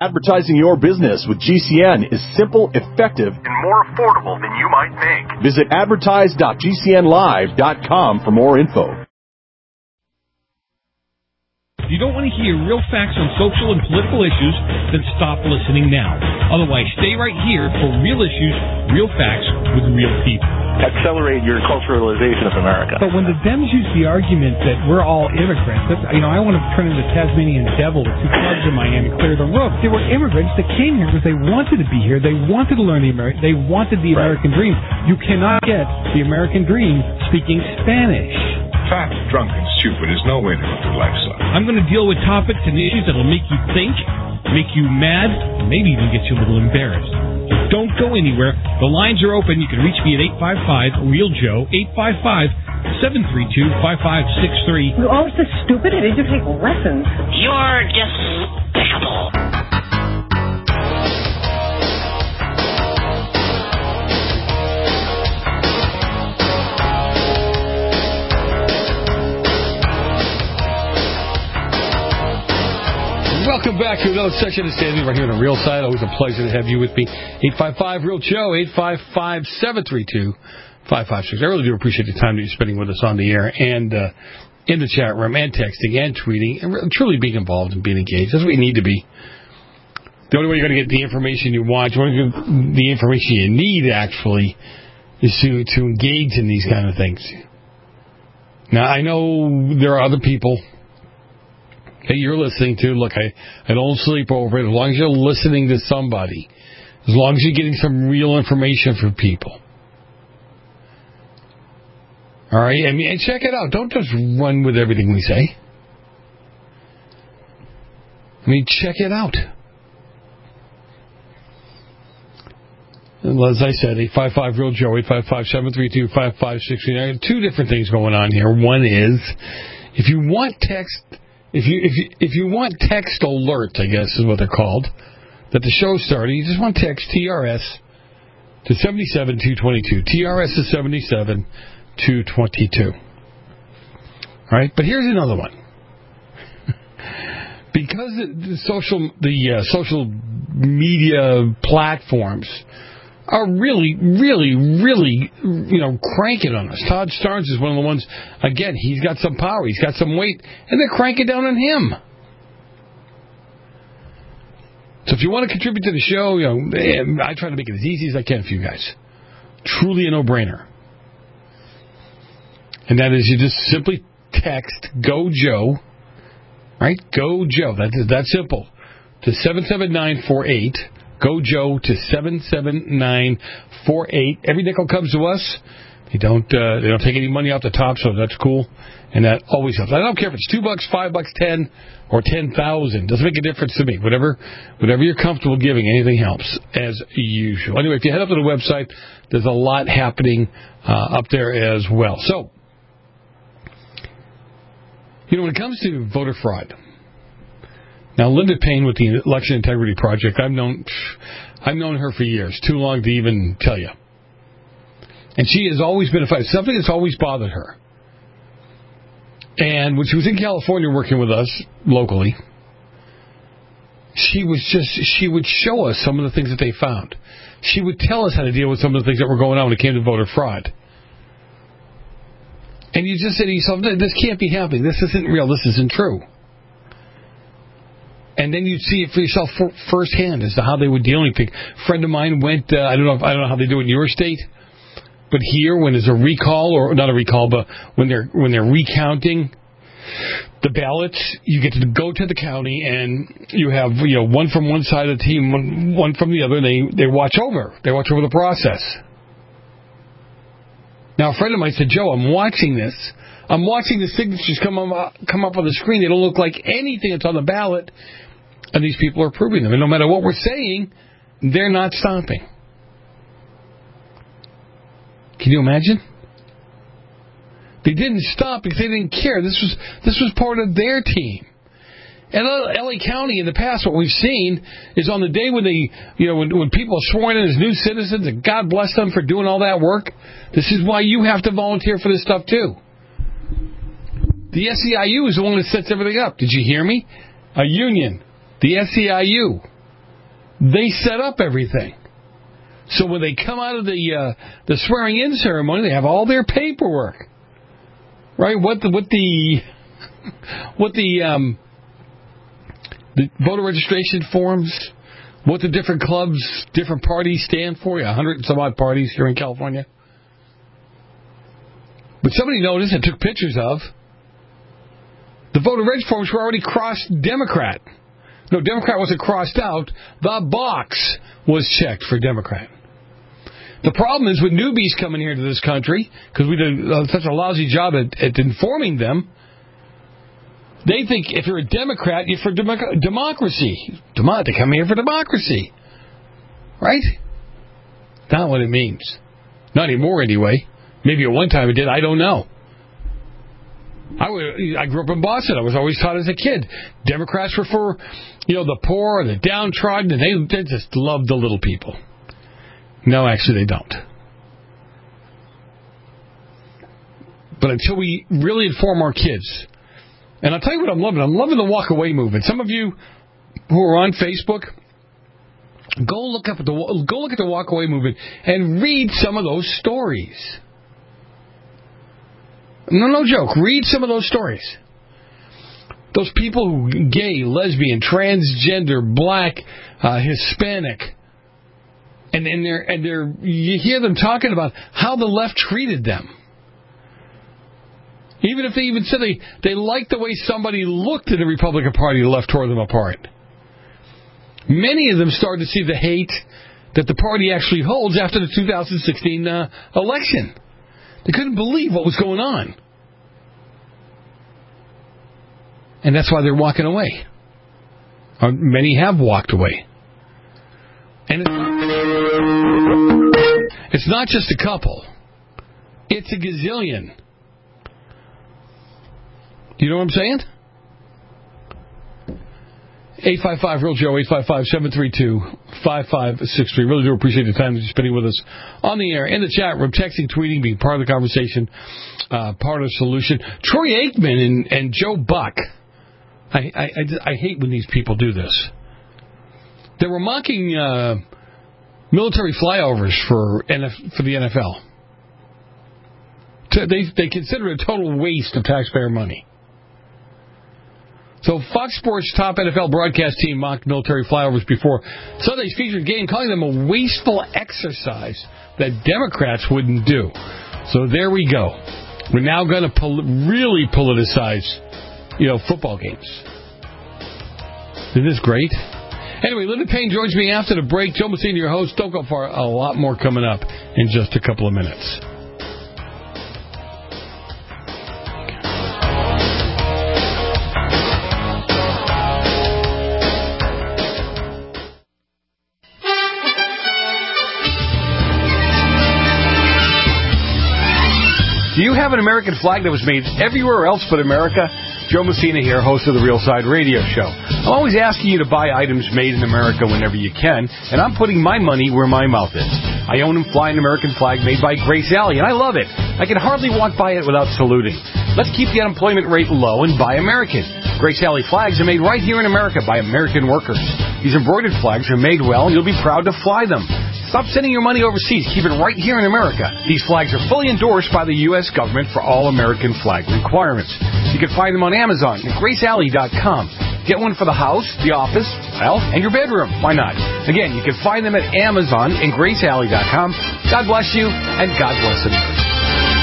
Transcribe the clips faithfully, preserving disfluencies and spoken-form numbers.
Advertising your business with G C N is simple, effective, and more affordable than you might think. Visit advertise dot g c n live dot com for more info. If you don't want to hear real facts on social and political issues, then stop listening now. Otherwise, stay right here for real issues, real facts with real people. Accelerate your culturalization of America. But when the Dems use the argument that we're all immigrants, that's, you know, I want to turn into Tasmanian devil with two clubs in my hand and clear the road. They were immigrants that came here because they wanted to be here. They wanted to learn the American. They wanted the Right. American dream. You cannot get the American dream speaking Spanish. Fat, drunk, and stupid is no way to go through life, son. I'm going to deal with topics and issues that will make you think, make you mad, and maybe even get you a little embarrassed. So don't go anywhere. The lines are open. You can reach me at eight five five, real joe, eight five five, seven three two, five five six three. You're always so stupid. I did you take lessons? You're despicable. Welcome back to another session of Standing right here on the Real Side. Always a pleasure to have you with me. eight five five, real joe, eight five five, seven three two, five five six. I really do appreciate the time that you're spending with us on the air and uh, in the chat room and texting and tweeting and really, truly being involved and being engaged. That's what you need to be. The only way you're going to get the information you want, the information you need, actually, is to, to engage in these kind of things. Now, I know there are other people that you're listening to. Look, I, I don't sleep over it. As long as you're listening to somebody, as long as you're getting some real information from people. All right? I mean, and check it out. Don't just run with everything we say. I mean, check it out. And as I said, eight five five, real joe, eight five five, seven three two, five five six three. There are two different things going on here. One is, if you want text... If you if you if you want text alerts, I guess is what they're called, that the show started, you just want text T R S to seven seven two two two. T R S to seven seven two two two. All right, but here's another one. Because the social the uh, social media platforms are really, really, really, you know, cranking on us. Todd Starnes is one of the ones, again, he's got some power, he's got some weight, and they're cranking down on him. So if you want to contribute to the show, you know, I try to make it as easy as I can for you guys. Truly a no-brainer. And that is you just simply text Go Joe, right? Go Joe. That's that simple. To seven seven nine four eight. Go Joe to seven seven nine four eight. Every nickel comes to us. They don't uh, they don't take any money off the top, so that's cool. And that always helps. I don't care if it's two bucks, five bucks, ten, or ten thousand. Doesn't make a difference to me. Whatever whatever you're comfortable giving, anything helps as usual. Anyway, if you head up to the website, there's a lot happening uh, up there as well. So, you know, when it comes to voter fraud. Now, Linda Payne with the Election Integrity Project, I've known I've known her for years, too long to even tell you. And she has always been a fighter, something that's always bothered her. And when she was in California working with us locally, she was just, she would show us some of the things that they found. She would tell us how to deal with some of the things that were going on when it came to voter fraud. And you just say to yourself, this can't be happening. This isn't real. This isn't true. And then you'd see it for yourself firsthand as to how they were dealing. A friend of mine went, uh, I don't know if, I don't know how they do it in your state, but here when there's a recall, or not a recall, but when they're when they're recounting the ballots, you get to go to the county and you have, you know, one from one side of the team, one, one from the other. And they they watch over, they watch over the process. Now a friend of mine said, Joe, I'm watching this. I'm watching the signatures come up, come up on the screen. They don't look like anything that's on the ballot. And these people are approving them. And no matter what we're saying, they're not stopping. Can you imagine? They didn't stop because they didn't care. This was this was part of their team. And L A County in the past, what we've seen is on the day when they, you know, when, when people are sworn in as new citizens, and God bless them for doing all that work. This is why you have to volunteer for this stuff too. The S E I U is the one that sets everything up. Did you hear me? A union. The S E I U. They set up everything. So when they come out of the uh, the swearing-in ceremony, they have all their paperwork, right? What the what the what the um, the voter registration forms, what the different clubs, different parties stand for. A hundred and some odd parties here in California. But somebody noticed and took pictures of the voter reg forms were already crossed Democrat. No, Democrat wasn't crossed out. The box was checked for Democrat. The problem is with newbies coming here to this country, because we did uh, such a lousy job at, at informing them, they think if you're a Democrat, you're for democ- democracy. Demo- they come here for democracy. Right? Not what it means. Not anymore, anyway. Maybe at one time it did. I don't know. I, w- I grew up in Boston. I was always taught as a kid, Democrats were for, you know, the poor, the downtrodden, and they, they just loved the little people. No, actually, they don't. But until we really inform our kids, and I'll tell you what I'm loving. I'm loving the walk-away movement. Some of you who are on Facebook, go look up at the go look at the walk-away movement and read some of those stories. No, no joke. Read some of those stories. Those people who gay, lesbian, transgender, black, uh, Hispanic, and and they're and they're you hear them talking about how the left treated them. Even if they even said they, they liked the way somebody looked in the Republican Party, the left tore them apart. Many of them started to see the hate that the party actually holds after the two thousand sixteen uh, election. They couldn't believe what was going on. And that's why they're walking away. Or many have walked away. And it's not just a couple. It's a gazillion. You know what I'm saying? eight five five real Joe, eight five five, seven three two, five five six three. Really do appreciate the time that you're spending with us on the air, in the chat room, texting, tweeting, being part of the conversation, uh, part of the solution. Troy Aikman and, and Joe Buck. I, I, I, I hate when these people do this. They were mocking uh, military flyovers for N F, for the N F L. They, they consider it a total waste of taxpayer money. So Fox Sports' top N F L broadcast team mocked military flyovers before Sunday's featured game, calling them a wasteful exercise that Democrats wouldn't do. So there we go. We're now going to pol- really politicize, you know, football games. Isn't this great? Anyway, Linda Payne joins me after the break. Joe Messina, your host. Don't go far. A lot more coming up in just a couple of minutes. Do you have an American flag that was made everywhere else but America? Joe Messina here, host of the Real Side Radio Show. I'm always asking you to buy items made in America whenever you can, and I'm putting my money where my mouth is. I own and fly an American flag made by Grace Alley, and I love it. I can hardly walk by it without saluting. Let's keep the unemployment rate low and buy American. Grace Alley flags are made right here in America by American workers. These embroidered flags are made well, and you'll be proud to fly them. Stop sending your money overseas. Keep it right here in America. These flags are fully endorsed by the U S government for all American flag requirements. You can find them on Amazon and grace alley dot com. Get one for the house, the office, well, and your bedroom. Why not? Again, you can find them at Amazon and grace alley dot com. God bless you, and God bless America.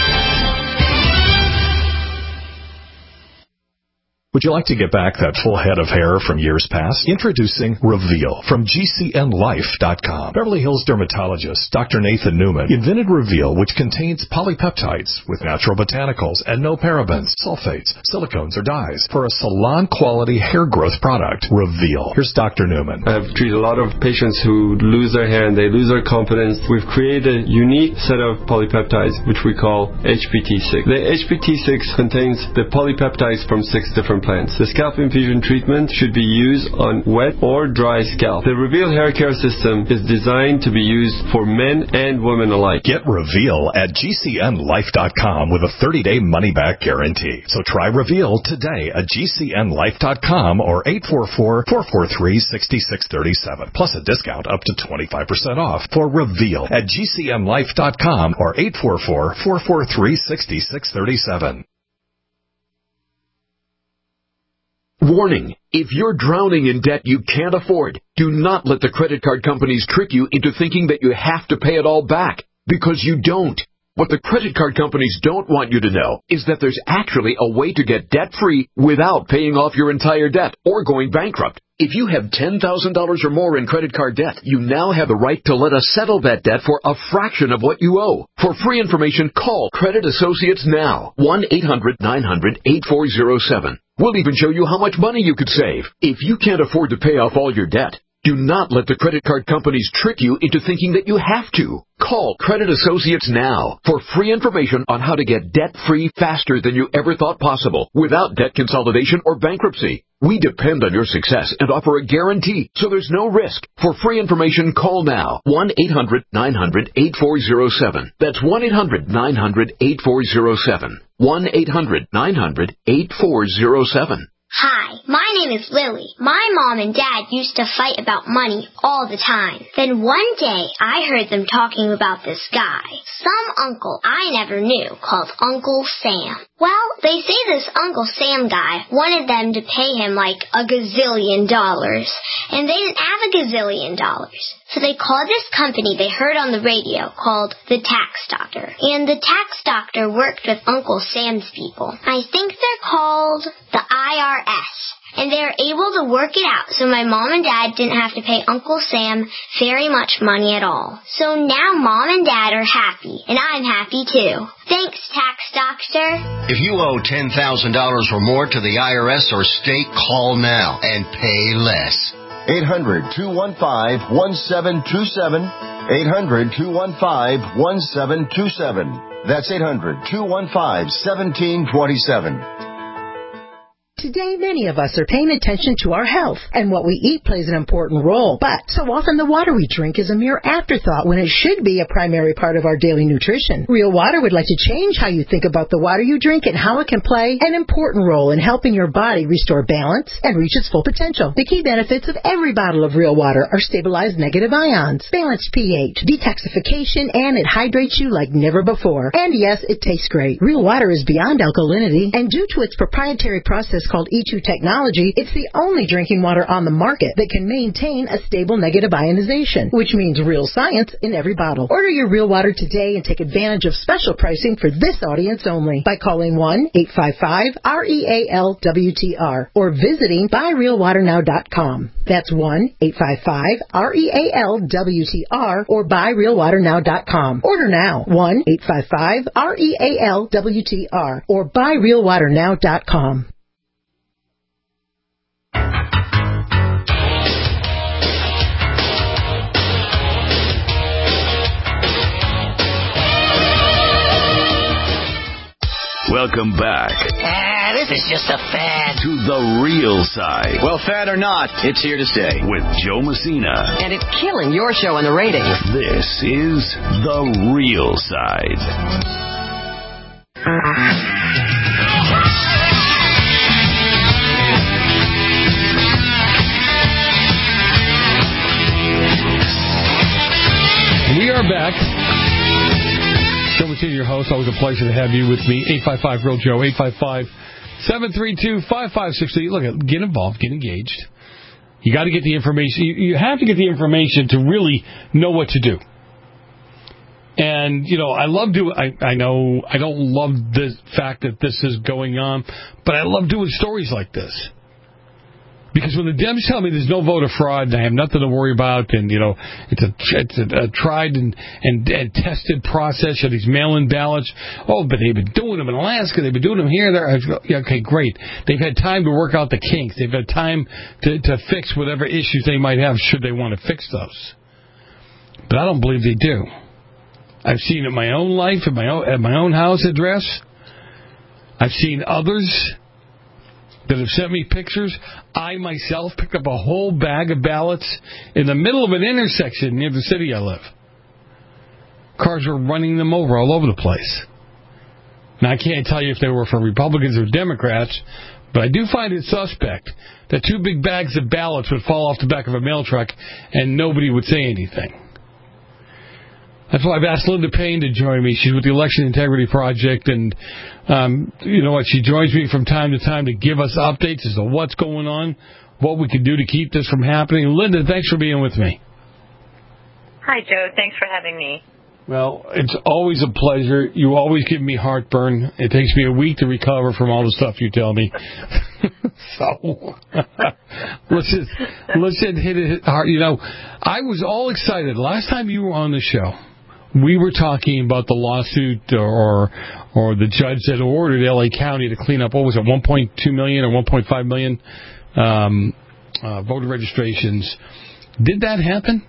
Would you like to get back that full head of hair from years past? Introducing Reveal from G C N life dot com. Beverly Hills dermatologist Doctor Nathan Newman invented Reveal, which contains polypeptides with natural botanicals and no parabens, sulfates, silicones, or dyes for a salon-quality hair growth product. Reveal. Here's Doctor Newman. I've treated a lot of patients who lose their hair and they lose their confidence. We've created a unique set of polypeptides, which we call H P T six. The H P T six contains the polypeptides from six different implants. The scalp infusion treatment should be used on wet or dry scalp. The Reveal hair care system is designed to be used for men and women alike. Get Reveal at G C N life dot com with a thirty-day money-back guarantee. So try Reveal today at G C N life dot com or eight four four, four four three, six six three seven. Plus a discount up to twenty-five percent off for Reveal at G C N life dot com or eight four four, four four three, six six three seven. Warning. If you're drowning in debt you can't afford, do not let the credit card companies trick you into thinking that you have to pay it all back, because you don't. What the credit card companies don't want you to know is that there's actually a way to get debt-free without paying off your entire debt or going bankrupt. If you have ten thousand dollars or more in credit card debt, you now have the right to let us settle that debt for a fraction of what you owe. For free information, call Credit Associates now. one eight hundred, nine hundred, eight four zero seven. We'll even show you how much money you could save. If you can't afford to pay off all your debt, do not let the credit card companies trick you into thinking that you have to. Call Credit Associates now for free information on how to get debt-free faster than you ever thought possible without debt consolidation or bankruptcy. We depend on your success and offer a guarantee, so there's no risk. For free information, call now. one eight hundred, nine hundred, eight four zero seven. That's one eight hundred, nine hundred, eight four zero seven. one eight hundred, nine hundred, eight four zero seven. Hi, my name is Lily. My mom and dad used to fight about money all the time. Then one day, I heard them talking about this guy, some uncle I never knew, called Uncle Sam. Well, they say this Uncle Sam guy wanted them to pay him like a gazillion dollars, and they didn't have a gazillion dollars. So they called this company they heard on the radio called the Tax Doctor. And the Tax Doctor worked with Uncle Sam's people. I think they're called the I R S. And they were able to work it out so my mom and dad didn't have to pay Uncle Sam very much money at all. So now mom and dad are happy, and I'm happy too. Thanks, Tax Doctor. If you owe ten thousand dollars or more to the I R S or state, call now and pay less. eight hundred, two one five, one seven two seven. eight hundred, two one five, one seven two seven. That's eight hundred, two one five, one seven two seven. Today, many of us are paying attention to our health, and what we eat plays an important role. But so often the water we drink is a mere afterthought when it should be a primary part of our daily nutrition. Real Water would like to change how you think about the water you drink and how it can play an important role in helping your body restore balance and reach its full potential. The key benefits of every bottle of Real Water are stabilized negative ions, balanced pH, detoxification, and it hydrates you like never before. And yes, it tastes great. Real Water is beyond alkalinity, and due to its proprietary process called E two technology, it's the only drinking water on the market that can maintain a stable negative ionization, which means real science in every bottle. Order your Real Water today and take advantage of special pricing for this audience only by calling one eight five five, R E A L W T R or visiting buy real water now dot com. That's one eight five five, R E A L W T R or buy real water now dot com. Order now, one eight five five, R E A L W T R or buy real water now dot com. Welcome back. Ah, this is just a fad. To the real side. Well, fad or not, it's here to stay. With Joe Messina. And it's killing your show in the ratings. This is the real side. We are back. Joe Messina, your host. Always a pleasure to have you with me. eight five five, real Joe. eight five five, seven three two, five five six two. Look, get involved. Get engaged. You got to get the information. You, you have to get the information to really know what to do. And, you know, I love doing, I, I know I don't love the fact that this is going on, but I love doing stories like this. Because when the Dems tell me there's no voter fraud and I have nothing to worry about, and, you know, it's a, it's a, a tried and, and, and tested process of these mail-in ballots. Oh, but they've been doing them in Alaska. They've been doing them here. There. Yeah, okay, great. They've had time to work out the kinks. They've had time to, to fix whatever issues they might have should they want to fix those. But I don't believe they do. I've seen it in my own life, in my own, at my own house address. I've seen others that have sent me pictures. I myself picked up a whole bag of ballots in the middle of an intersection near the city I live. Cars were running them over all over the place. Now, I can't tell you if they were for Republicans or Democrats, but I do find it suspect that two big bags of ballots would fall off the back of a mail truck and nobody would say anything. That's why I've asked Linda Payne to join me. She's with the Election Integrity Project, and um, you know what? She joins me from time to time to give us updates as to what's going on, what we can do to keep this from happening. Linda, thanks for being with me. Hi, Joe. Thanks for having me. Well, it's always a pleasure. You always give me heartburn. It takes me a week to recover from all the stuff you tell me. So let's just let's just hit it hard. You know, I was all excited last time you were on the show. We were talking about the lawsuit or or the judge that ordered L A County to clean up, what was it, one point two million or one point five million um, uh, voter registrations. Did that happen?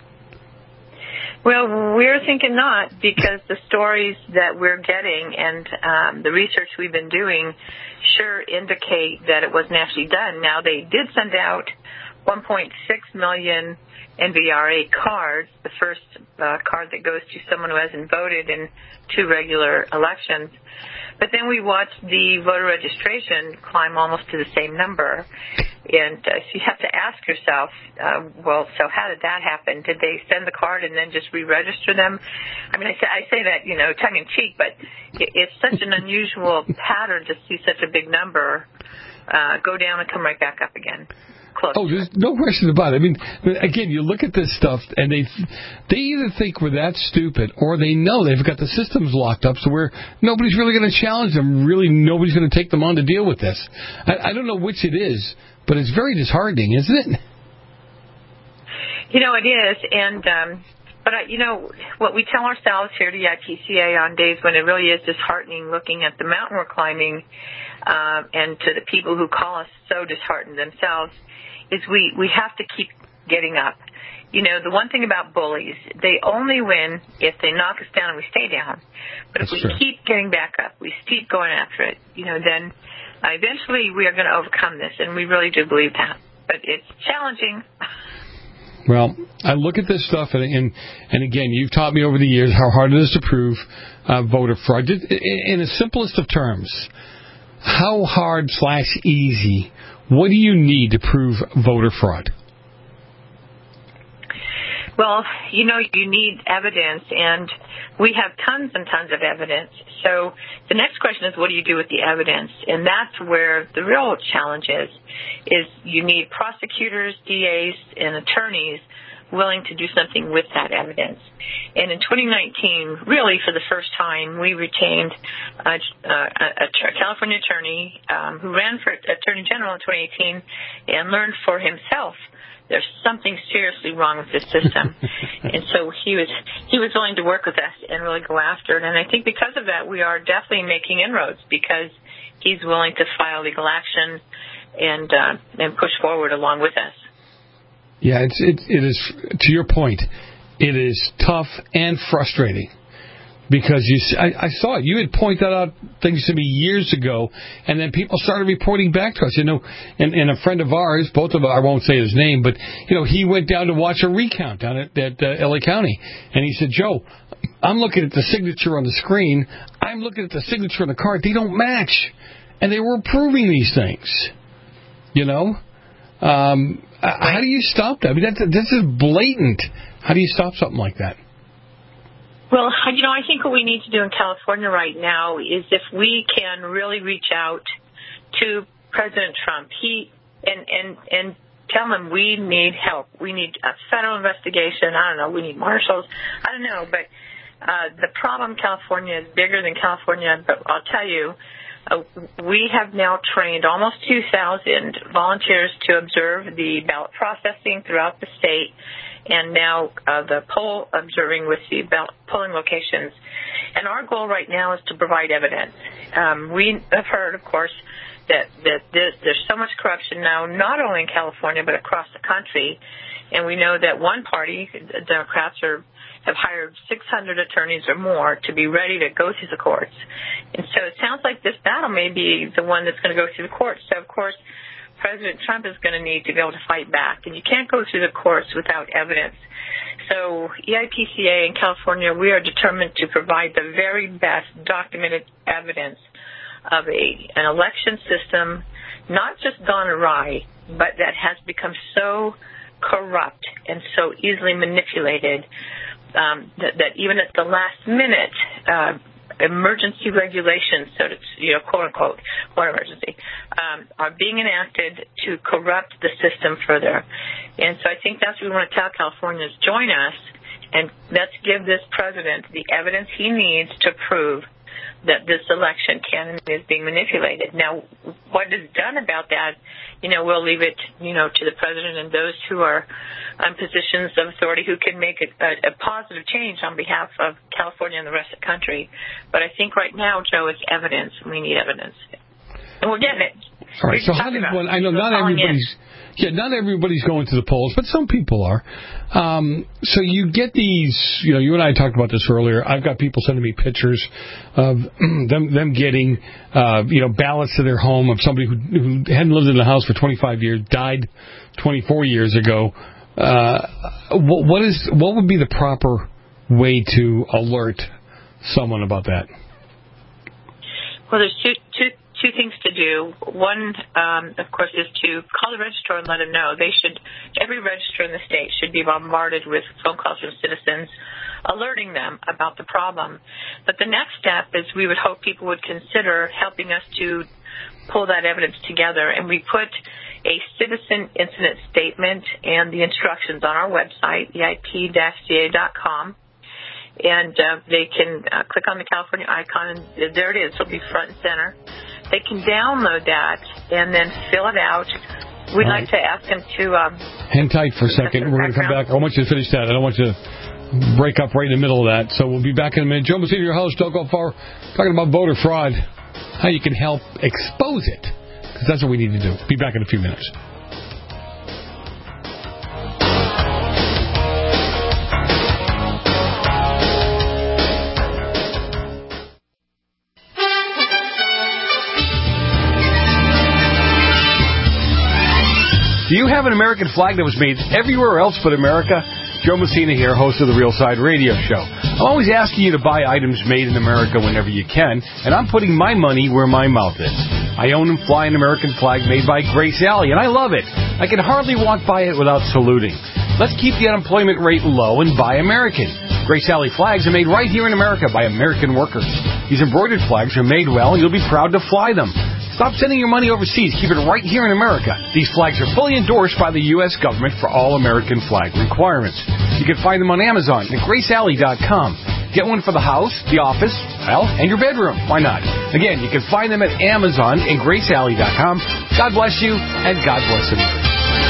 Well, we're thinking not, because the stories that we're getting and um, the research we've been doing sure indicate that it wasn't actually done. Now, they did send out one point six million N V R A cards, the first uh, card that goes to someone who hasn't voted in two regular elections. But then we watched the voter registration climb almost to the same number. And uh, so you have to ask yourself, uh, well, so how did that happen? Did they send the card and then just re-register them? I mean, I say, I say that, you know, tongue-in-cheek, but it, it's such an unusual pattern to see such a big number uh, go down and come right back up again. Close. Oh, there's no question about it. I mean, again, you look at this stuff, and they they either think we're that stupid, or they know they've got the systems locked up, so where nobody's really going to challenge them. Really, nobody's going to take them on to deal with this. I, I don't know which it is, but it's very disheartening, isn't it? You know, it is, and um, but I, you know what we tell ourselves here at the I P C A on days when it really is disheartening, looking at the mountain we're climbing, uh, and to the people who call us so disheartened themselves, is we, we have to keep getting up. You know, the one thing about bullies, they only win if they knock us down and we stay down. But That's if we true. keep getting back up, we keep going after it, you know, then uh, eventually we are going to overcome this, and we really do believe that. But it's challenging. Well, I look at this stuff, and and, and again, you've taught me over the years how hard it is to prove uh, voter fraud. In, in the simplest of terms, how hard slash easy, what do you need to prove voter fraud? Well, you know, you need evidence, and we have tons and tons of evidence. So the next question is, what do you do with the evidence? And that's where the real challenge is, is you need prosecutors, D As, and attorneys willing to do something with that evidence. And in twenty nineteen, really for the first time, we retained a, a, a California attorney um, who ran for Attorney General in twenty eighteen and learned for himself there's something seriously wrong with this system. And so he was he was willing to work with us and really go after it. And I think because of that, we are definitely making inroads, because he's willing to file legal action and uh, and push forward along with us. Yeah, it's, it, it is, to your point, it is tough and frustrating. Because you, I, I saw it. You had pointed out things to me years ago, and then people started reporting back to us. You know, and, and a friend of ours, both of us, I won't say his name, but you know, he went down to watch a recount down at, at uh, L A County, and he said, "Joe, I'm looking at the signature on the screen. I'm looking at the signature on the card. They don't match, and they were approving these things." You know, um, how do you stop that? I mean, that's, this is blatant. How do you stop something like that? Well, you know, I think what we need to do in California right now is if we can really reach out to President Trump, he and and and tell him we need help. We need a federal investigation. I don't know. We need marshals. I don't know. But uh, the problem in California is bigger than California. But I'll tell you, uh, we have now trained almost two thousand volunteers to observe the ballot processing throughout the state, and now uh, the poll observing with the ballot polling locations. And our goal right now is to provide evidence. Um, we have heard, of course, that, that there's, there's so much corruption now, not only in California, but across the country. And we know that one party, the Democrats, are have hired six hundred attorneys or more to be ready to go through the courts. And so it sounds like this battle may be the one that's going to go through the courts. So, of course, President Trump is going to need to be able to fight back. And you can't go through the courts without evidence. So E I P C A in California, we are determined to provide the very best documented evidence of a an election system not just gone awry, but that has become so corrupt and so easily manipulated um, that, that even at the last minute, uh, emergency regulations, so to, you know, quote unquote, what emergency, um, are being enacted to corrupt the system further. And so I think that's what we want to tell Californians: join us, and let's give this president the evidence he needs to prove that this election can and is being manipulated. Now, what is done about that, you know, we'll leave it, you know, to the president and those who are in positions of authority who can make a, a, a positive change on behalf of California and the rest of the country. But I think right now, Joe, it's evidence. We need evidence. And we're getting it. All right, so how does one, I know not everybody's, yeah, not everybody's going to the polls, but some people are. Um, so you get these, you know, you and I talked about this earlier. I've got people sending me pictures of them them getting, uh, you know, ballots to their home of somebody who, who hadn't lived in the house for twenty-five years, died twenty-four years ago. Uh, what, what is what would be the proper way to alert someone about that? Well, there's two two. Two things to do. One, um, of course, is to call the registrar and let them know. They should, every registrar in the state should be bombarded with phone calls from citizens alerting them about the problem. But the next step is we would hope people would consider helping us to pull that evidence together. And we put a citizen incident statement and the instructions on our website, E I P C A dot com. And uh, they can uh, click on the California icon, and there it is. It'll be front and center. They can download that and then fill it out. We'd All like right. to ask them to... Um, Hang tight for a second. We're going to come back. I want you to finish that. I don't want you to break up right in the middle of that. So we'll be back in a minute. Joe Messina, your host. Don't go far. Talking about voter fraud, how you can help expose it, because that's what we need to do. Be back in a few minutes. Do you have an American flag that was made everywhere else but America? Joe Messina here, host of the Real Side Radio Show. I'm always asking you to buy items made in America whenever you can, and I'm putting my money where my mouth is. I own and fly an American flag made by Grace Alley, and I love it. I can hardly walk by it without saluting. Let's keep the unemployment rate low and buy American. Grace Alley flags are made right here in America by American workers. These embroidered flags are made well, and you'll be proud to fly them. Stop sending your money overseas. Keep it right here in America. These flags are fully endorsed by the U S government for all American flag requirements. You can find them on Amazon at grace alley dot com. Get one for the house, the office, well, and your bedroom. Why not? Again, you can find them at Amazon and grace alley dot com. God bless you, and God bless America.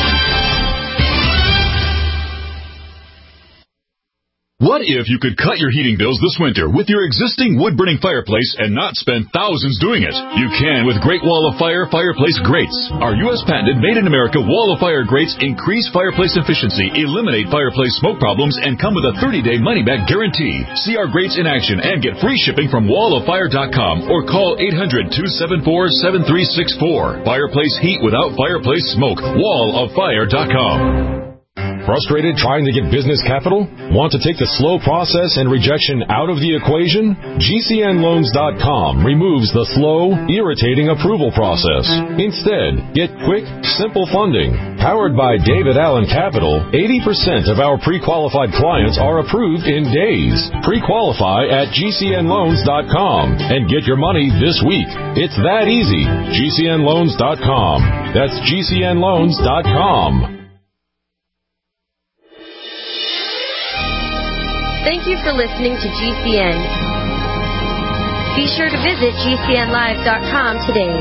What if you could cut your heating bills this winter with your existing wood-burning fireplace and not spend thousands doing it? You can with Great Wall of Fire Fireplace Grates. Our U S patented made-in-America Wall of Fire grates increase fireplace efficiency, eliminate fireplace smoke problems, and come with a thirty-day money-back guarantee. See our grates in action and get free shipping from wall of fire dot com or call eight hundred, two seven four, seven three six four. Fireplace heat without fireplace smoke. wall of fire dot com. Frustrated trying to get business capital? Want to take the slow process and rejection out of the equation? G C N loans dot com removes the slow, irritating approval process. Instead, get quick, simple funding. Powered by David Allen Capital, eighty percent of our pre-qualified clients are approved in days. Pre-qualify at G C N loans dot com and get your money this week. It's that easy. G C N loans dot com. That's G C N loans dot com. Thank you for listening to G C N. Be sure to visit G C N live dot com today.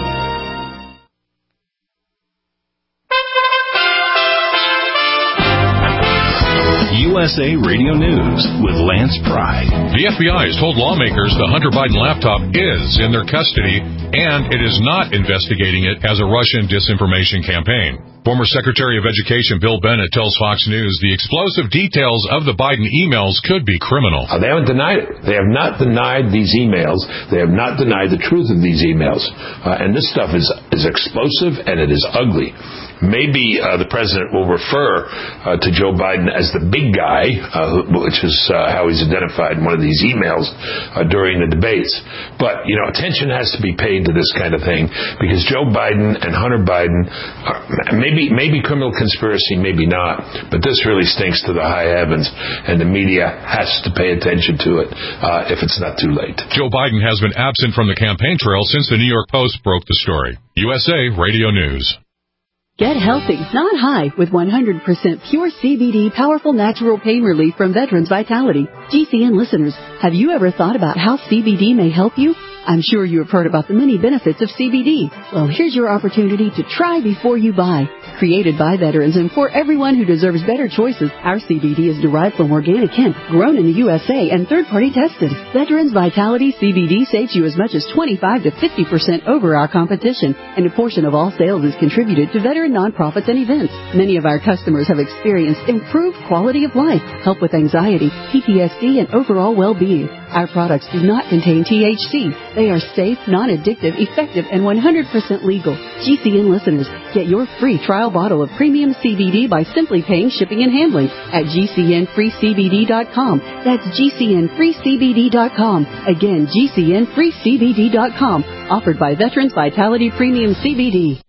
You U S A Radio News with Lance Pry. The F B I has told lawmakers the Hunter Biden laptop is in their custody, and it is not investigating it as a Russian disinformation campaign. Former Secretary of Education Bill Bennett tells Fox News the explosive details of the Biden emails could be criminal. Uh, they haven't denied it. They have not denied these emails. They have not denied the truth of these emails. Uh, and this stuff is, is explosive and it is ugly. Maybe uh, the president will refer uh, to Joe Biden as the big guy, uh, which is uh, how he's identified in one of these emails uh, during the debates. But, you know, attention has to be paid to this kind of thing because Joe Biden and Hunter Biden are maybe maybe criminal conspiracy, maybe not. But this really stinks to the high heavens, and the media has to pay attention to it uh, if it's not too late. Joe Biden has been absent from the campaign trail since the New York Post broke the story. U S A Radio News. Get healthy, not high, with one hundred percent pure C B D powerful natural pain relief from Veterans Vitality. G C N listeners, have you ever thought about how C B D may help you? I'm sure you have heard about the many benefits of C B D. Well, here's your opportunity to try before you buy. Created by veterans and for everyone who deserves better choices, our C B D is derived from organic hemp, grown in the U S A and third-party tested. Veterans Vitality C B D saves you as much as twenty-five to fifty percent over our competition, and a portion of all sales is contributed to veteran nonprofits and events. Many of our customers have experienced improved quality of life, help with anxiety, P T S D, and overall well-being. Our products do not contain T H C. They are safe, non-addictive, effective, and one hundred percent legal. G C N listeners, get your free trial bottle of premium C B D by simply paying shipping and handling at G C N free C B D dot com. That's G C N free C B D dot com. Again, G C N free C B D dot com. Offered by Veterans Vitality Premium C B D.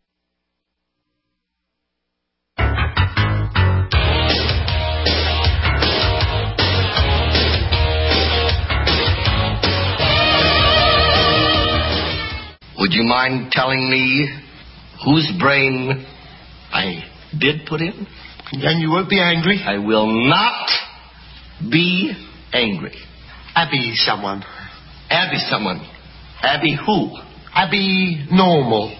Would you mind telling me whose brain I did put in? And you won't be angry? I will not be angry. Abby someone. Abby someone. Abby who? Abby Normal.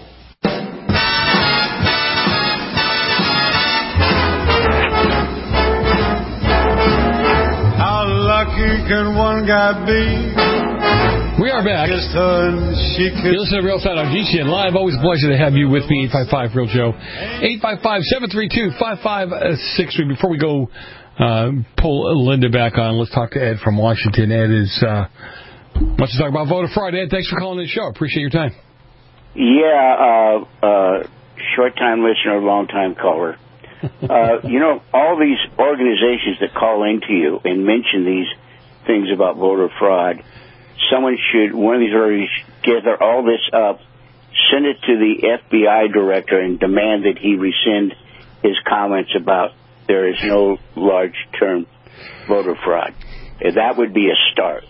How lucky can one guy be? We are back. You listen to Real Side on G C N Live. Always a pleasure to have you with me, eight five five, Real Joe. eight five five, seven three two, five five six three. Before we go uh, pull Linda back on, let's talk to Ed from Washington. Ed is, uh, wants to talk about voter fraud. Ed, thanks for calling the show. Appreciate your time. Yeah, uh, uh, short-time listener, long-time caller. uh, you know, all these organizations that call into you and mention these things about voter fraud, someone should, one of these organizations, gather all this up, send it to the F B I director, and demand that he rescind his comments about there is no large-term voter fraud. That would be a start.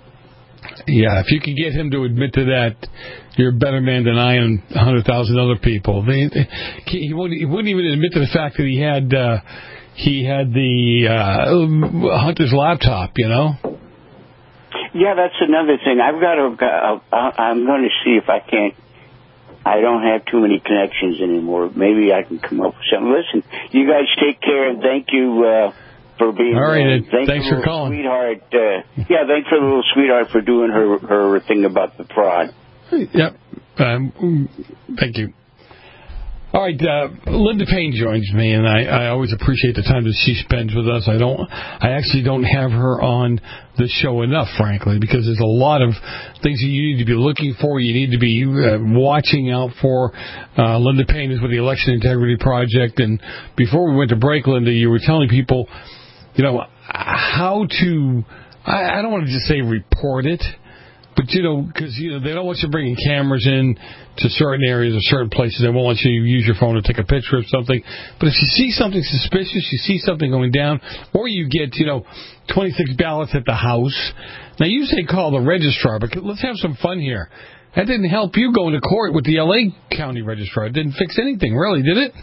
Yeah, if you could get him to admit to that, you're a better man than I and one hundred thousand other people. They, they, he, wouldn't, he wouldn't even admit to the fact that he had uh, he had the uh, Hunter's laptop, you know? Yeah, that's another thing. I've got to. Uh, I'm going to see if I can't. I don't have too many connections anymore. Maybe I can come up with something. Listen, you guys take care, and thank you uh, for being. All right, uh, thank thanks for calling, sweetheart. Uh, yeah, thanks for the little sweetheart for doing her her thing about the fraud. Yep. Um, thank you. All right, uh, Linda Payne joins me, and I, I always appreciate the time that she spends with us. I don't, I actually don't have her on the show enough, frankly, because there's a lot of things that you need to be looking for. You need to be uh, watching out for. Uh, Linda Payne is with the Election Integrity Project, and before we went to break, Linda, you were telling people, you know, how to. I, I don't want to just say report it. But, you know, because, you know, they don't want you bringing cameras in to certain areas or certain places. They won't let you use your phone to take a picture of something. But if you see something suspicious, you see something going down, or you get, you know, twenty-six ballots at the house. Now, you say call the registrar, but let's have some fun here. That didn't help you go into court with the L A County registrar. It didn't fix anything, really, did it?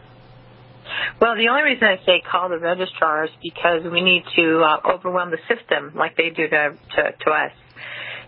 Well, the only reason I say call the registrar is because we need to uh, overwhelm the system like they do to, to, to us.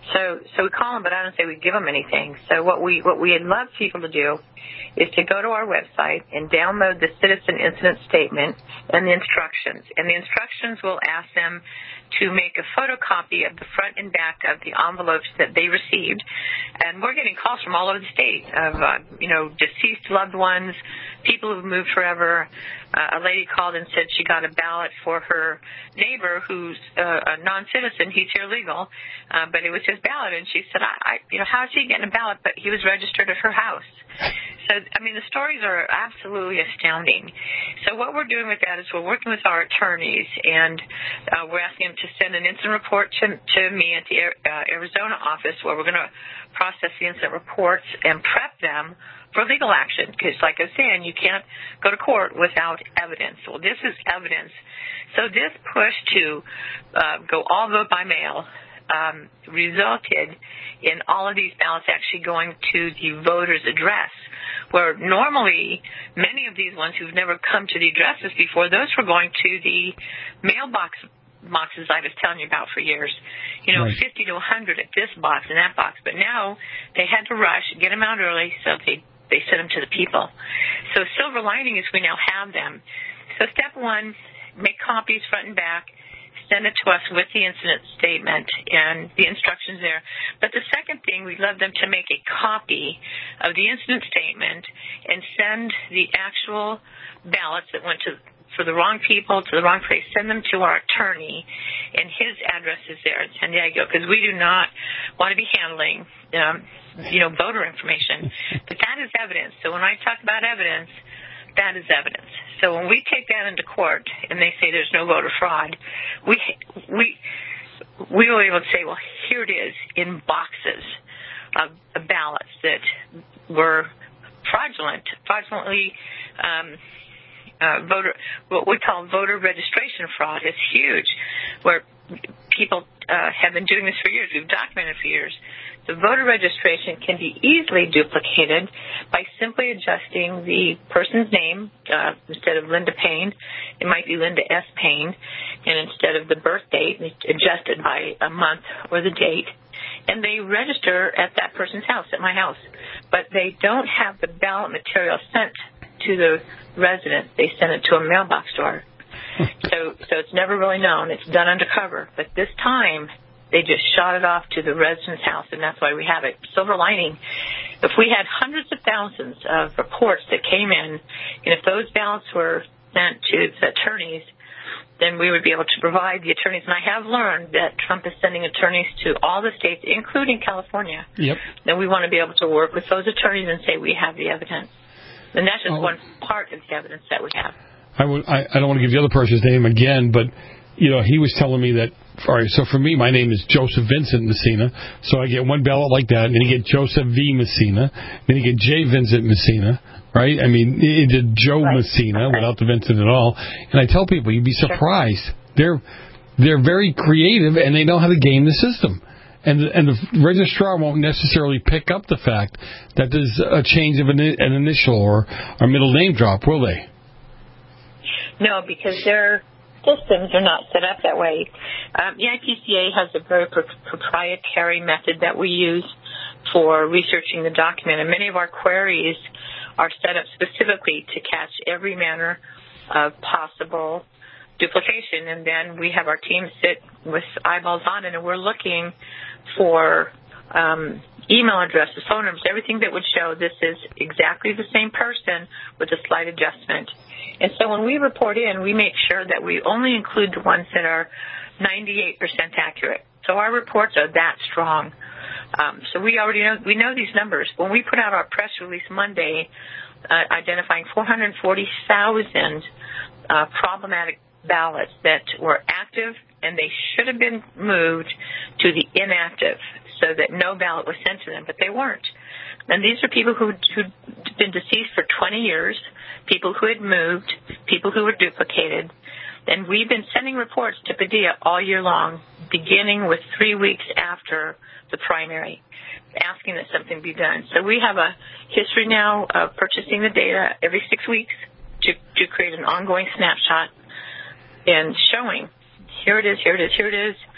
So, so we call them, but I don't say we give them anything. So what we what we'd love people to do is to go to our website and download the Citizen Incident Statement and the instructions. And the instructions will ask them to make a photocopy of the front and back of the envelopes that they received. And we're getting calls from all over the state of, uh, you know, deceased loved ones, people who've moved forever. Uh, a lady called and said she got a ballot for her neighbor who's uh, a non-citizen. He's here legal, uh, but it was his ballot. And she said, I, I, you know, how is he getting a ballot? But he was registered at her house. So, I mean, the stories are absolutely astounding. So what we're doing with that is we're working with our attorneys, and uh, we're asking them to send an incident report to, to me at the uh, Arizona office, where we're going to process the incident reports and prep them for legal action. Because, like I was saying, you can't go to court without evidence. Well, this is evidence. So this push to uh, go all vote by mail um, resulted in all of these ballots actually going to the voter's address, where normally many of these ones who've never come to the addresses before, those were going to the mailbox boxes I was telling you about for years. You know, right. fifty to one hundred at this box and that box. But now they had to rush, get them out early, so they, they sent them to the people. So silver lining is we now have them. So step one, make copies front and back. Send it to us with the incident statement and the instructions there. But the second thing, we'd love them to make a copy of the incident statement and send the actual ballots that went to for the wrong people to the wrong place. Send them to our attorney, and his address is there in San Diego, because we do not want to be handling, um, you know, voter information. But that is evidence. So when I talk about evidence, that is evidence. So when we take that into court and they say there's no voter fraud, we we we will be able to say, well, here it is in boxes of, of ballots that were fraudulent, fraudulently um, uh, voter what we call voter registration fraud is huge, where people uh, have been doing this for years. We've documented for years. The voter registration can be easily duplicated by simply adjusting the person's name. Uh, instead of Linda Payne, it might be Linda S. Payne. And instead of the birth date, it's adjusted by a month or the date. And they register at that person's house, at my house. But they don't have the ballot material sent to the resident. They send it to a mailbox store. so, so it's never really known. It's done undercover. But this time, they just shot it off to the resident's house, and that's why we have it. Silver lining, if we had hundreds of thousands of reports that came in, and if those ballots were sent to the attorneys, then we would be able to provide the attorneys. And I have learned that Trump is sending attorneys to all the states, including California. Yep. Then we want to be able to work with those attorneys and say we have the evidence. And that's just oh. one part of the evidence that we have. I, would, I, I don't want to give the other person's name again, but, you know, he was telling me that, all right, so for me, my name is Joseph Vincent Messina, so I get one ballot like that, and then you get Joseph V. Messina, then you get J. Vincent Messina, right? I mean, it did Joe right. Messina right. without the Vincent at all. And I tell people, you'd be surprised. Sure. They're they're very creative, and they know how to game the system. And the, and the registrar won't necessarily pick up the fact that there's a change of an, an initial or a middle name drop, will they? No, because they're systems are not set up that way. Um, the I P C A has a very pro- proprietary method that we use for researching the document, and many of our queries are set up specifically to catch every manner of possible duplication, and then we have our team sit with eyeballs on it, and we're looking for um, email addresses, phone numbers, everything that would show this is exactly the same person with a slight adjustment. And so when we report in, we make sure that we only include the ones that are ninety-eight percent accurate. So our reports are that strong. Um, so we already know, we know these numbers. When we put out our press release Monday uh, identifying four hundred forty thousand uh, problematic ballots that were active and they should have been moved to the inactive so that no ballot was sent to them, but they weren't. And these are people who, who'd been deceased for twenty years, people who had moved, people who were duplicated. And we've been sending reports to Padilla all year long, beginning with three weeks after the primary, asking that something be done. So we have a history now of purchasing the data every six weeks to, to create an ongoing snapshot and showing, here it is, here it is, here it is.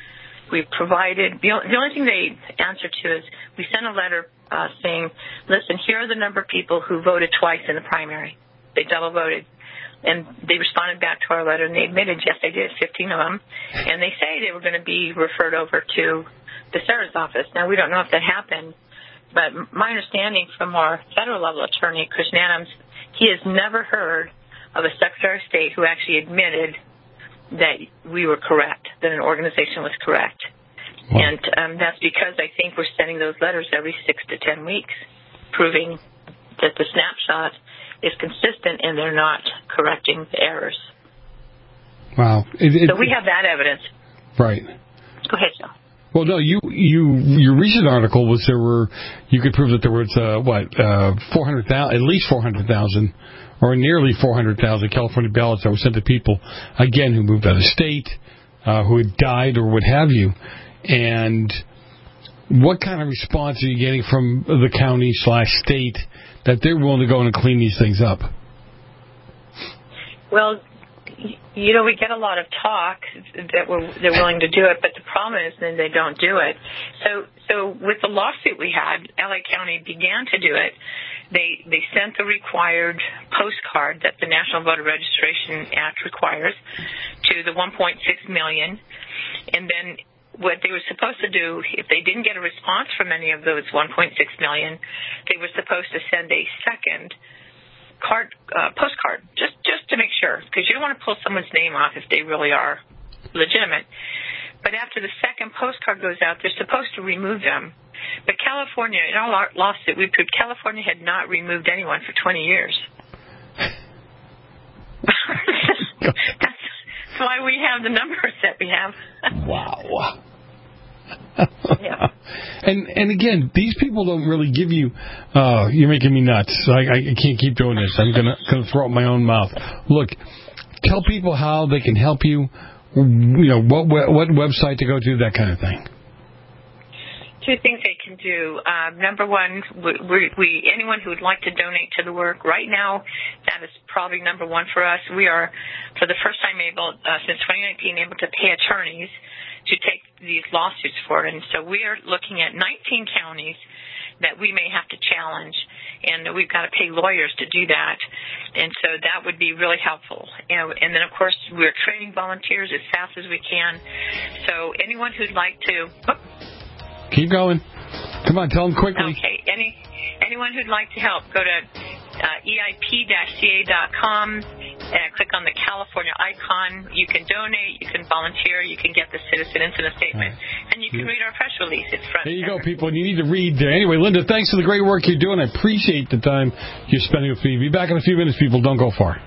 We provided, the only, the only thing they answered to is we sent a letter uh, saying, listen, here are the number of people who voted twice in the primary. They double voted. And they responded back to our letter, and they admitted, yes, they did, fifteen of them. And they say they were going to be referred over to the Sarah's office. Now, we don't know if that happened, but my understanding from our federal level attorney, Chris Adams, he has never heard of a Secretary of State who actually admitted that we were correct, that an organization was correct. Wow. And um, that's because I think we're sending those letters every six to ten weeks, proving that the snapshot is consistent and they're not correcting the errors. Wow. It, it, so we have that evidence. Right. Go ahead, Joe. Well, no, you, you, your recent article was there were, you could prove that there was, uh, what, uh, four hundred thousand, at least four hundred thousand, or nearly four hundred thousand California ballots that were sent to people, again, who moved out of state, uh, who had died or what have you. And what kind of response are you getting from the county slash state that they're willing to go in and clean these things up? Well, you know, we get a lot of talk that we're, they're willing to do it, but the problem is then they don't do it. So, so with the lawsuit we had, L A County began to do it. They they sent the required postcard that the National Voter Registration Act requires to the one point six million, and then what they were supposed to do, if they didn't get a response from any of those one point six million, they were supposed to send a second card, uh, postcard, just just to make sure, because you don't want to pull someone's name off if they really are legitimate. But after the second postcard goes out, they're supposed to remove them. But California, in our lawsuit, we proved California had not removed anyone for twenty years. That's why we have the numbers that we have. Wow. Yeah. And and again, these people don't really give you. Uh, you're making me nuts. I, I can't keep doing this. I'm gonna gonna throw up my own mouth. Look, tell people how they can help you. You know what what website to go to, that kind of thing. Two things they can do. Um, number one, we, we anyone who would like to donate to the work right now, that is probably number one for us. We are, for the first time, able uh, since twenty nineteen, able to pay attorneys to take these lawsuits forward. And so we are looking at nineteen counties that we may have to challenge, and we've got to pay lawyers to do that. And so that would be really helpful. You know, and then, of course, we're training volunteers as fast as we can. So anyone who'd like to... Oh, keep going. Come on, tell them quickly. Okay. Any anyone who'd like to help, go to uh, E I P C A dot com and click on the California icon. You can donate, you can volunteer, you can get the citizen incident statement, and you can read our press release. It's front. There you go, people. And you need to read there. Anyway, Linda, thanks for the great work you're doing. I appreciate the time you're spending with me. Be back in a few minutes, people. Don't go far.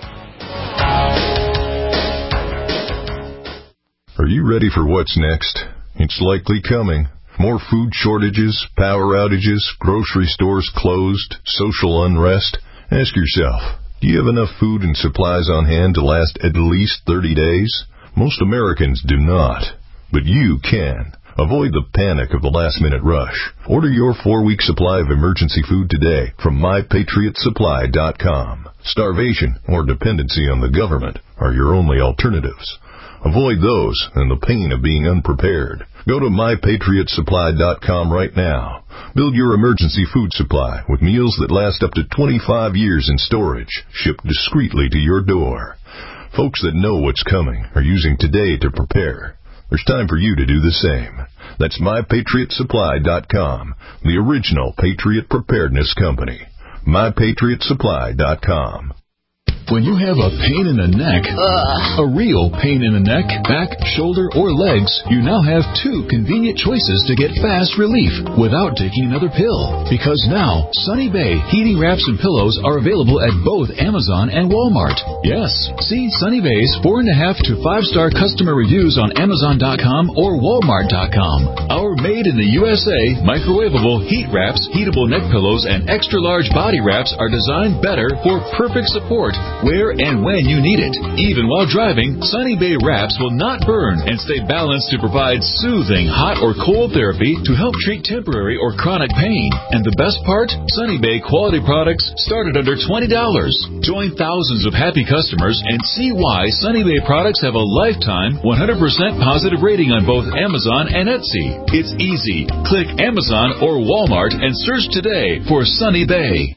Are you ready for what's next? It's likely coming. More food shortages, power outages, grocery stores closed, social unrest. Ask yourself, do you have enough food and supplies on hand to last at least thirty days? Most Americans do not, but you can. Avoid the panic of the last-minute rush. Order your four-week supply of emergency food today from my patriot supply dot com. Starvation or dependency on the government are your only alternatives. Avoid those and the pain of being unprepared. Go to my patriot supply dot com right now. Build your emergency food supply with meals that last up to twenty-five years in storage, shipped discreetly to your door. Folks that know what's coming are using today to prepare. There's time for you to do the same. That's my patriot supply dot com, the original Patriot Preparedness Company. my patriot supply dot com. When you have a pain in the neck, Ugh. a real pain in the neck, back, shoulder, or legs, you now have two convenient choices to get fast relief without taking another pill. Because now, Sunny Bay heating wraps and pillows are available at both Amazon and Walmart. Yes, see Sunny Bay's four and a half to five star customer reviews on Amazon dot com or Walmart dot com. Our Made in the U S A, microwavable heat wraps, heatable neck pillows, and extra-large body wraps are designed better for perfect support where and when you need it. Even while driving, Sunny Bay wraps will not burn and stay balanced to provide soothing hot or cold therapy to help treat temporary or chronic pain. And the best part? Sunny Bay quality products start at under twenty dollars. Join thousands of happy customers and see why Sunny Bay products have a lifetime one hundred percent positive rating on both Amazon and Etsy. It's easy. Click Amazon or Walmart and search today for Sunny Bay.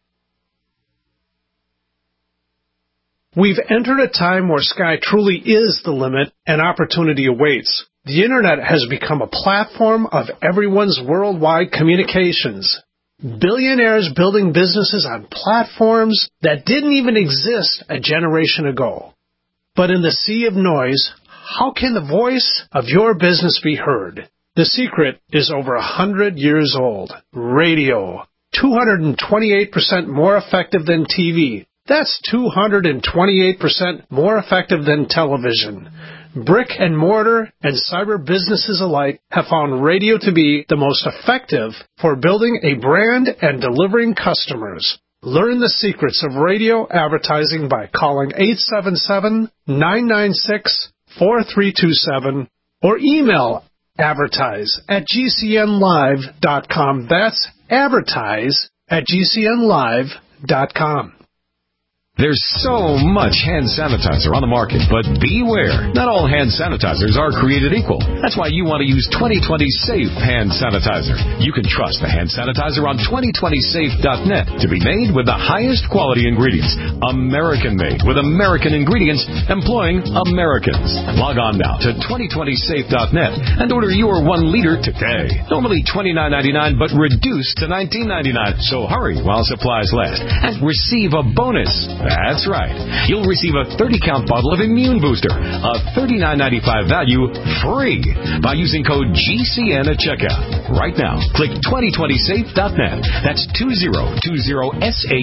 We've entered a time where sky truly is the limit and opportunity awaits. The Internet has become a platform of everyone's worldwide communications. Billionaires building businesses on platforms that didn't even exist a generation ago. But in the sea of noise, how can the voice of your business be heard? The secret is over a hundred years old. Radio. two hundred twenty-eight percent more effective than T V. That's two hundred twenty-eight percent more effective than television. Brick and mortar and cyber businesses alike have found radio to be the most effective for building a brand and delivering customers. Learn the secrets of radio advertising by calling eight seven seven, nine nine six, four three two seven or email advertise at g c n live dot com. That's advertise at g c n live dot com. There's so much hand sanitizer on the market, but beware. Not all hand sanitizers are created equal. That's why you want to use twenty twenty Safe Hand Sanitizer. You can trust the hand sanitizer on twenty twenty safe dot net to be made with the highest quality ingredients. American-made with American ingredients employing Americans. Log on now to twenty twenty safe dot net and order your one liter today. Normally twenty-nine ninety-nine, but reduced to nineteen ninety-nine. So hurry while supplies last and receive a bonus. That's right. You'll receive a thirty count bottle of Immune Booster, a thirty-nine ninety-five value, free by using code G C N at checkout. Right now, click twenty twenty safe dot net. That's two zero two zero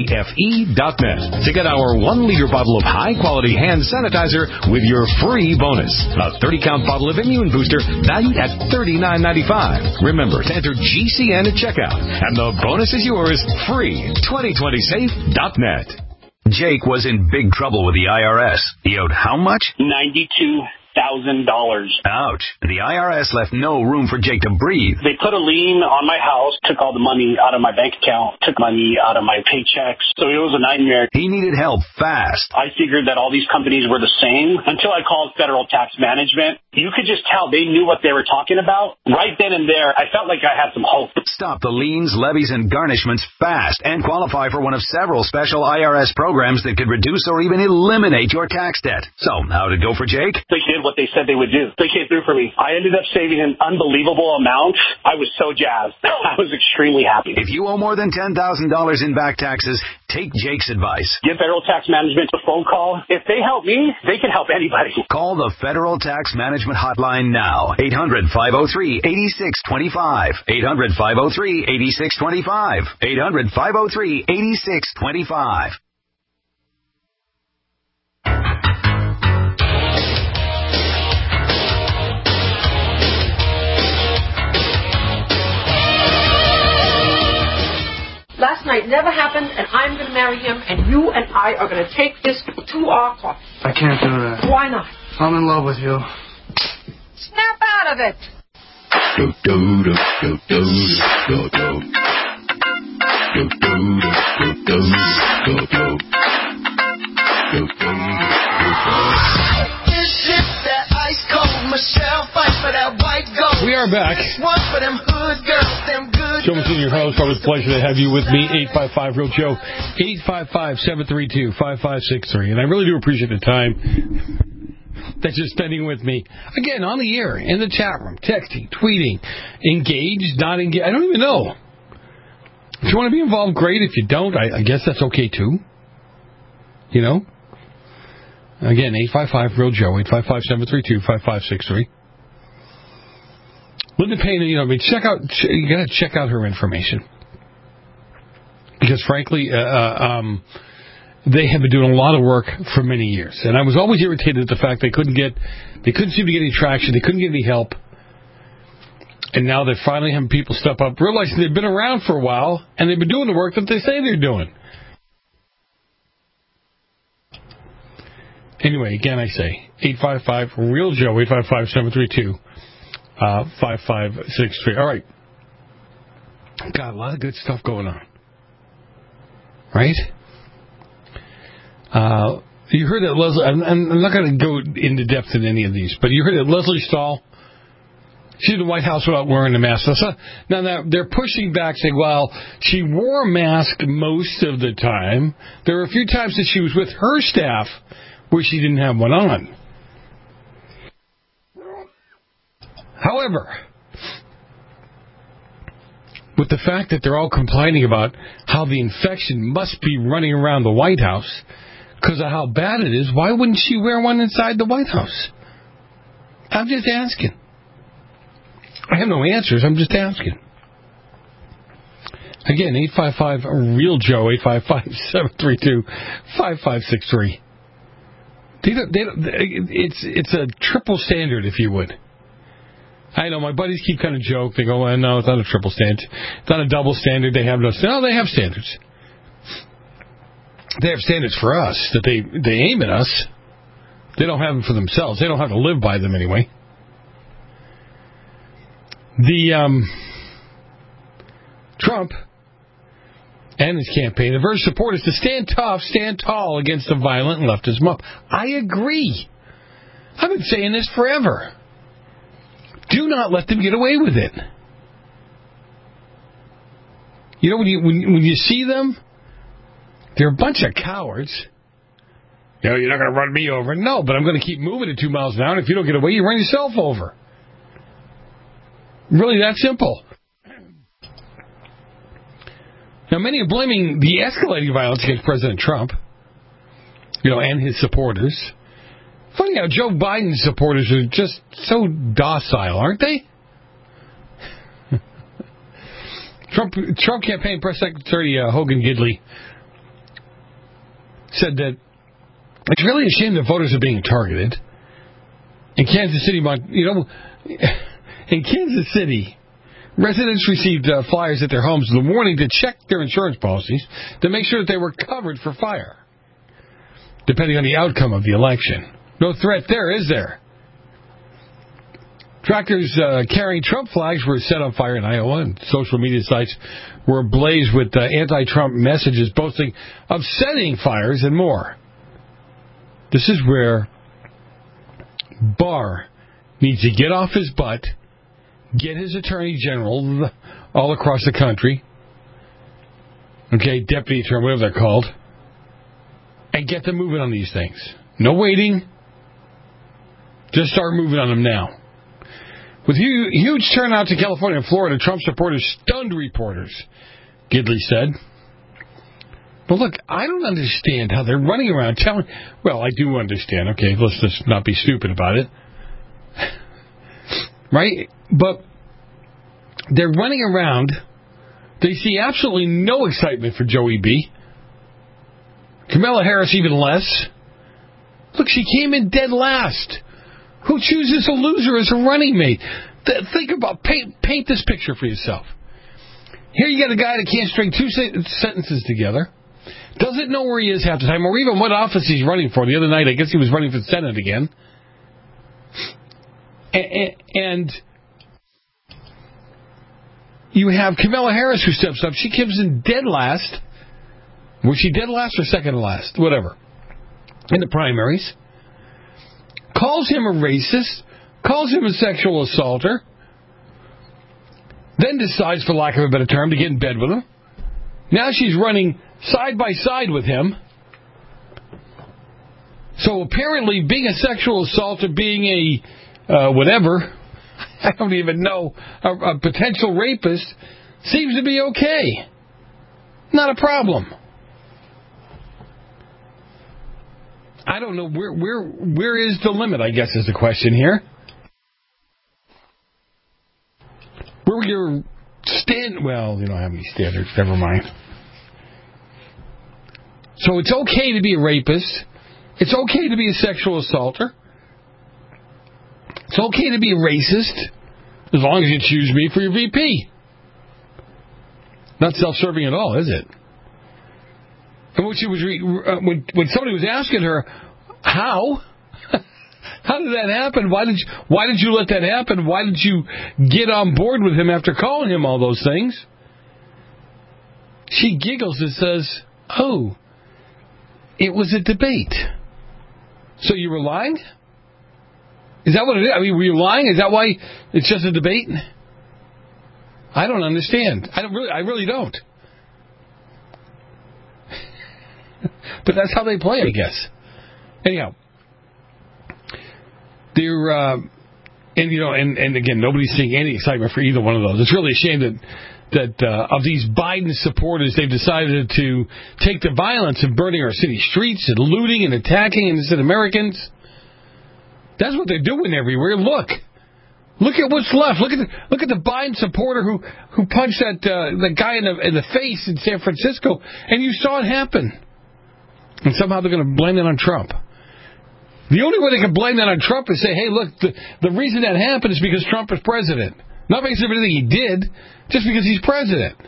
safe dot net to get our one liter bottle of high-quality hand sanitizer with your free bonus. A thirty count bottle of Immune Booster valued at thirty-nine ninety-five. Remember to enter G C N at checkout, and the bonus is yours free. twenty twenty safe dot net. Jake was in big trouble with the I R S. He owed how much? ninety-two thousand dollars. Ouch. The I R S left no room for Jake to breathe. They put a lien on my house, took all the money out of my bank account, took money out of my paychecks. So it was a nightmare. He needed help fast. I figured that all these companies were the same until I called Federal Tax Management. You could just tell they knew what they were talking about. Right then and there, I felt like I had some hope. Stop the liens, levies, and garnishments fast and qualify for one of several special I R S programs that could reduce or even eliminate your tax debt. So, how'd it go for Jake? They did what they said they would do. They came through for me. I ended up saving an unbelievable amount. I was so jazzed. I was extremely happy. If you owe more than ten thousand dollars in back taxes, take Jake's advice. Give Federal Tax Management a phone call. If they help me, they can help anybody. Call the Federal Tax Management Hotline now. eight hundred, five oh three, eight six two five. eight hundred, five oh three, eight six two five. eight hundred, five oh three, eight six two five. Last night never happened, and I'm going to marry him, and you and I are going to take this to our court. I can't do that. Why not? I'm in love with you. Snap out of it. Do do do do do do do. Do do do do do do do. Do do do. This is that ice cold Michelle fight for that white gold. We are back. This one for them hood girls, them good. Joe Messina, your host. Always a pleasure to have you with me. eight five five real Joe. eight five five, seven three two, five five six three. And I really do appreciate the time that you're spending with me. Again, on the air, in the chat room, texting, tweeting, engaged, not engaged. I don't even know. If you want to be involved, great. If you don't, I, I guess that's okay too. You know? Again, eight five five real Joe. eight five five, seven three two, five five six three. Linda Payne, you know, I mean, check out, you got to check out her information. Because frankly, uh, um, they have been doing a lot of work for many years. And I was always irritated at the fact they couldn't get, they couldn't seem to get any traction, they couldn't get any help. And now they're finally having people step up, realizing they've been around for a while, and they've been doing the work that they say they're doing. Anyway, again, I say, eight five five, REAL Joe, eight five five, seven three two, five five six three. All right. Got a lot of good stuff going on. Right? Uh, you heard that Leslie, I'm, I'm not going to go into depth in any of these, but you heard that Leslie Stahl, she's in the White House without wearing a mask. Now, now, they're pushing back, saying, well, she wore a mask most of the time. There were a few times that she was with her staff where she didn't have one on. However, with the fact that they're all complaining about how the infection must be running around the White House because of how bad it is, why wouldn't she wear one inside the White House? I'm just asking. I have no answers. I'm just asking. Again, eight five five, REAL Joe, eight five five, seven three two, five five six three. They don't, they don't, it's, it's a triple standard, if you would. I know, my buddies keep kind of joke. They go, well, no, it's not a triple standard. It's not a double standard. They have no standards. No, they have standards. They have standards for us, that they, they aim at us. They don't have them for themselves. They don't have to live by them anyway. The, um, Trump and his campaign have urged supporters to stand tough, stand tall against the violent and leftist mob. I agree. I've been saying this forever. Do not let them get away with it. You know, when you when, when you see them, they're a bunch of cowards. You know, you're not going to run me over. No, but I'm going to keep moving at two miles an hour, and if you don't get away, you run yourself over. Really that simple. Now, many are blaming the escalating violence against President Trump, you know, and his supporters. Funny how Joe Biden's supporters are just so docile, aren't they? Trump Trump campaign press secretary uh, Hogan Gidley said that it's really a shame that voters are being targeted. In Kansas City, you know, in Kansas City, residents received uh, flyers at their homes with a warning to check their insurance policies to make sure that they were covered for fire, depending on the outcome of the election. No threat there, is there? Tractors uh, carrying Trump flags were set on fire in Iowa, and social media sites were ablaze with uh, anti-Trump messages boasting of setting fires and more. This is where Barr needs to get off his butt, get his attorney general all across the country, okay, deputy attorney, whatever they're called, and get them moving on these things. No waiting. Just start moving on them now. With huge turnouts in California and Florida, Trump supporters stunned reporters, Gidley said. But look, I don't understand how they're running around telling... Well, I do understand. Okay, let's just not be stupid about it. Right? But they're running around. They see absolutely no excitement for Joey B. Kamala Harris even less. Look, she came in dead last. Who chooses a loser as a running mate? Th- think about, paint, paint this picture for yourself. Here you got a guy that can't string two se- sentences together, doesn't know where he is half the time, or even what office he's running for. The other night, I guess he was running for the Senate again. And, and you have Kamala Harris who steps up. She comes in dead last. Was she dead last or second to last? Whatever. In the primaries. Calls him a racist, calls him a sexual assaulter, then decides, for lack of a better term, to get in bed with him. Now she's running side by side with him. So apparently being a sexual assaulter, being a uh, whatever, I don't even know, a, a potential rapist, seems to be okay. Not a problem. I don't know, where where where is the limit, I guess, is the question here. Where your stand... Well, you don't have any standards, never mind. So it's okay to be a rapist. It's okay to be a sexual assaulter. It's okay to be a racist. As long as you choose me for your V P. Not self-serving at all, is it? And when, she was re- uh, when, when somebody was asking her, how? How did that happen? Why did you, why did you let that happen? Why did you get on board with him after calling him all those things? She giggles and says, oh, it was a debate. So you were lying? Is that what it is? I mean, were you lying? Is that why it's just a debate? I don't understand. I don't really. I really don't. But that's how they play, I guess. Anyhow, they're uh, and you know, and, and again, nobody's seeing any excitement for either one of those. It's really a shame that that uh, of these Biden supporters, they've decided to take the violence of burning our city streets and looting and attacking innocent Americans. That's what they're doing everywhere. Look. Look at what's left. Look at the, look at the Biden supporter who, who punched that uh, the guy in the, in the face in San Francisco, and you saw it happen. And somehow they're going to blame it on Trump. The only way they can blame that on Trump is say, hey, look, the, the reason that happened is because Trump is president. Not because of anything he did, just because he's president.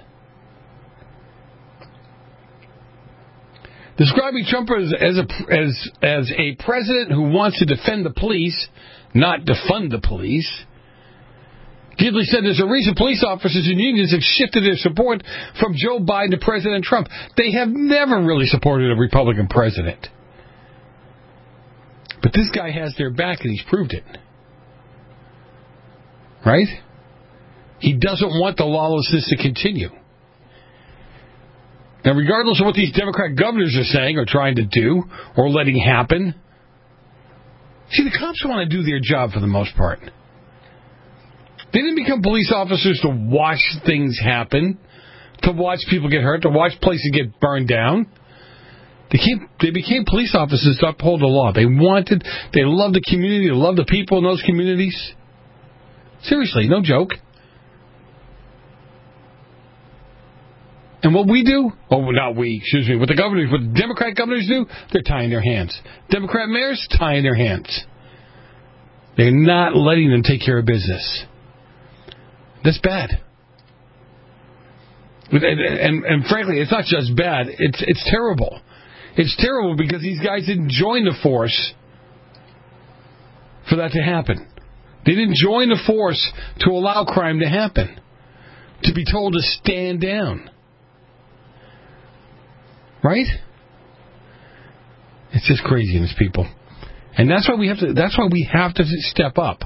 Describing Trump as, as, a, as, as a president who wants to defend the police, not defund the police. Gidley said there's a reason police officers and unions have shifted their support from Joe Biden to President Trump. They have never really supported a Republican president. But this guy has their back, and he's proved it. Right? He doesn't want the lawlessness to continue. Now, regardless of what these Democrat governors are saying or trying to do or letting happen, see, the cops want to do their job for the most part. They didn't become police officers to watch things happen, to watch people get hurt, to watch places get burned down. They came, they became police officers to uphold the law. They wanted, they loved the community, they loved the people in those communities. Seriously, no joke. And what we do, oh, not we, excuse me, what the governors, what the Democrat governors do, they're tying their hands. Democrat mayors, tying their hands. They're not letting them take care of business. That's bad. And, and, and frankly, it's not just bad, it's it's terrible. It's terrible because these guys didn't join the force for that to happen. They didn't join the force to allow crime to happen, to be told to stand down. Right? It's just craziness, people. And that's why we have to that's why we have to step up.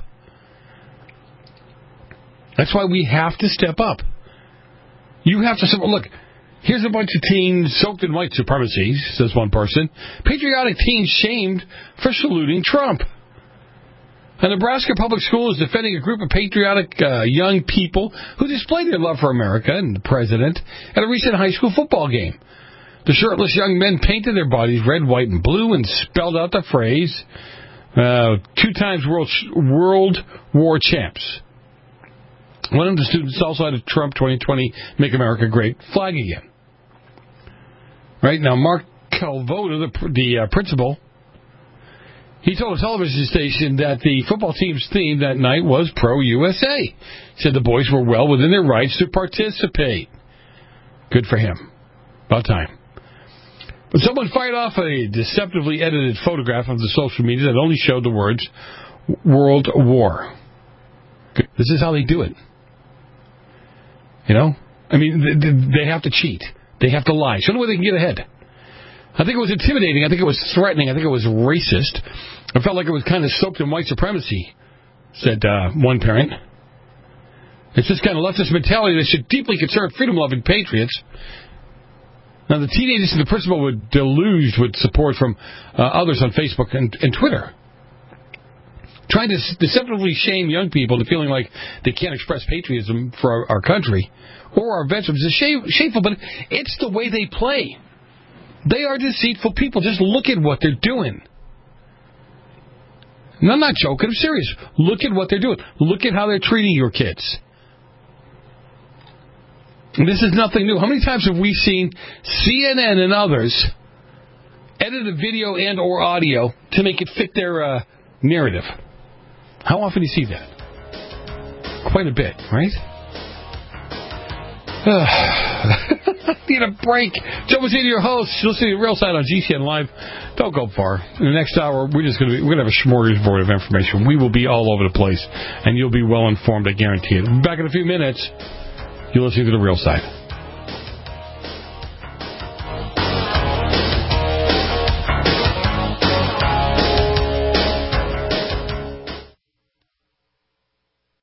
That's why we have to step up. You have to look, here's a bunch of teens soaked in white supremacy, says one person. Patriotic teens shamed for saluting Trump. A Nebraska public school is defending a group of patriotic uh, young people who displayed their love for America and the president at a recent high school football game. The shirtless young men painted their bodies red, white, and blue and spelled out the phrase, uh, two times world, world war champs. One of the students also had a Trump twenty twenty Make America Great flag again. Right? Now, Mark Calvoda, the, the uh, principal, he told a television station that the football team's theme that night was pro-U S A. He said the boys were well within their rights to participate. Good for him. About time. But someone fired off a deceptively edited photograph of the social media that only showed the words World War. This is how they do it. You know? I mean, they have to cheat. They have to lie. So the way they can get ahead. I think it was intimidating. I think it was threatening. I think it was racist. I felt like it was kind of soaked in white supremacy, said uh, one parent. It's this kind of leftist mentality that should deeply concern freedom-loving patriots. Now, the teenagers and the principal were deluged with support from uh, others on Facebook and, and Twitter. Trying to deceptively shame young people into feeling like they can't express patriotism for our, our country or our veterans is shame, shameful, but it's the way they play. They are deceitful people. Just look at what they're doing. And I'm not joking. I'm serious. Look at what they're doing. Look at how they're treating your kids. And this is nothing new. How many times have we seen C N N and others edit a video and or audio to make it fit their uh, narrative? How often do you see that? quite a bit, right? Need a break. Joe Mazzini, your host. You're listening to Real Side on G C N Live. Don't go far. In the next hour, we're just going to be, we're going to have a smorgasbord of information. We will be all over the place, and you'll be well informed. I guarantee it. Back in a few minutes. You're listening to The Real Side.